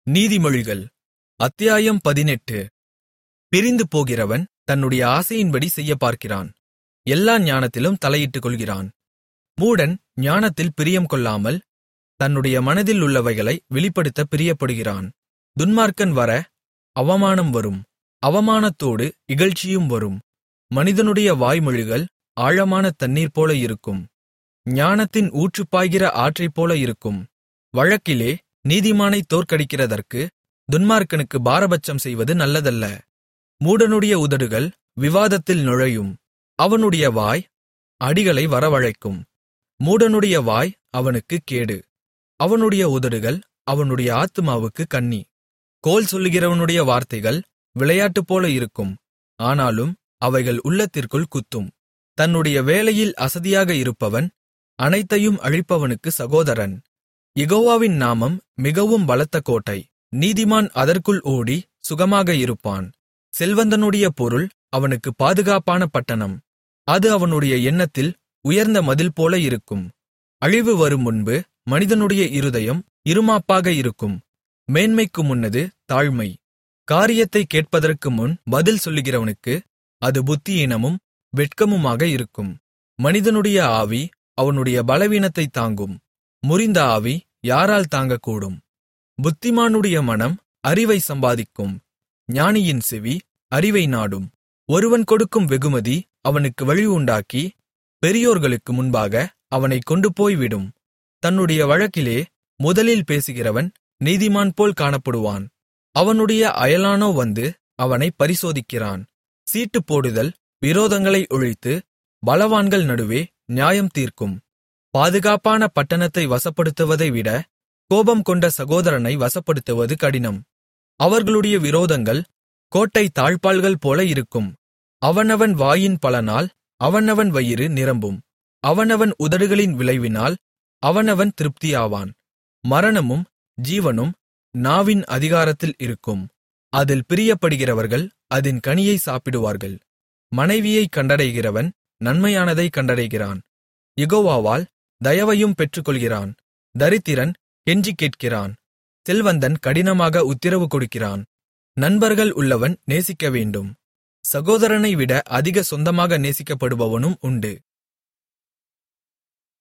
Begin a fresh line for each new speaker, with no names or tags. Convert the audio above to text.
நீதிமொழிகள் அத்தியாயம் 18. பிரிந்து போகிறவன் தன்னுடைய ஆசையின்படி செய்யப்பார்க்கிறான், எல்லா ஞானத்திலும் தலையிட்டுக் கொள்கிறான். மூடன் ஞானத்தில் பிரியம் கொள்ளாமல் தன்னுடைய மனதில் உள்ளவைகளை வெளிப்படுத்த பிரியப்படுகிறான். துன்மார்க்கன் வர அவமானம் வரும், அவமானத்தோடு இகழ்ச்சியும் வரும். மனிதனுடைய வாய்மொழிகள் ஆழமான தண்ணீர் போல இருக்கும், ஞானத்தின் ஊற்று பாய்கிற ஆற்றைப்போல இருக்கும். வழக்கிலே நீதிமானைத் தோற்கடிக்கிறதற்கு துன்மார்க்கனுக்கு பாரபட்சம் செய்வது நல்லதல்ல. மூடனுடைய உதடுகள் விவாதத்தில் நுழையும், அவனுடைய வாய் அடிகளை வரவழைக்கும். மூடனுடைய வாய் அவனுக்குக் கேடு, அவனுடைய உதடுகள் அவனுடைய ஆத்துமாவுக்குக் கண்ணி. கோள் சொல்லுகிறவனுடைய வார்த்தைகள் விளையாட்டுப்போல இருக்கும், ஆனாலும் அவைகள் உள்ளத்திற்குள் குத்தும். தன்னுடைய வேலையில் அசதியாக இருப்பவன் அனைத்தையும் அழிப்பவனுக்கு சகோதரன். யெகோவாவின் நாமம் மிகவும் பலத்த கோட்டை, நீதிமான் அதற்குள் ஓடி சுகமாக இருப்பான். செல்வந்தனுடைய பொருள் அவனுக்கு பாதுகாப்பான பட்டணம், அது அவனுடைய எண்ணத்தில் உயர்ந்த மதில் போல இருக்கும். அழிவு வரும் முன்பு மனிதனுடைய இருதயம் இருமாப்பாக இருக்கும், மேன்மைக்கு முன்னது தாழ்மை. காரியத்தைக் கேட்பதற்கு முன் பதில் சொல்லுகிறவனுக்கு அது புத்தியீனமும் வெட்கமுமாக இருக்கும். மனிதனுடைய ஆவி அவனுடைய பலவீனத்தைத் தாங்கும், முறிந்த ஆவி யாரால் தாங்கக்கூடும்? புத்திமானுடைய மனம் அறிவை சம்பாதிக்கும், ஞானியின் செவி அறிவை நாடும். ஒருவன் கொடுக்கும் வெகுமதி அவனுக்கு வழி உண்டாக்கி பெரியோர்களுக்கு முன்பாக அவனைக் கொண்டுபோய்விடும். தன்னுடைய வழக்கிலே முதலில் பேசுகிறவன் நீதிமான் போல் காணப்படுவான், அவனுடைய அயலானோ வந்து அவனைப் பரிசோதிக்கிறான். சீட்டு போடுதல் விரோதங்களை ஒழித்து பலவான்கள் நடுவே நியாயம் தீர்க்கும். பாதுகாப்பான பட்டணத்தை வசப்படுத்துவதை விட கோபம் கொண்ட சகோதரனை வசப்படுத்துவது கடினம். அவர்களுடைய விரோதங்கள் கோட்டை தாழ்ப்பாள்கள் போல இருக்கும், அவனவன் வாயின் பலனால் அவனவன் வயிறு நிரம்பும், அவனவன் உதடுகளின் விளைவினால் அவனவன் திருப்தியாவான். மரணமும் ஜீவனும் நாவின் அதிகாரத்தில் இருக்கும், அதில் பிரியப்படுகிறவர்கள் அதின் கனியை சாப்பிடுவார்கள். மனைவியைக் கண்டடைகிறவன் நன்மையானதைக் கண்டடைகிறான், யெகோவாவால் தயவையும் பெற்றுக்கொள்கிறான். தரித்திரன் கெஞ்சிக் கேட்கிறான், செல்வந்தன் கடினமாக உத்திரவு கொடுக்கிறான். நண்பர்கள் உள்ளவன் நேசிக்க வேண்டும், சகோதரனை விட அதிக சொந்தமாக நேசிக்கப்படுபவனும் உண்டு.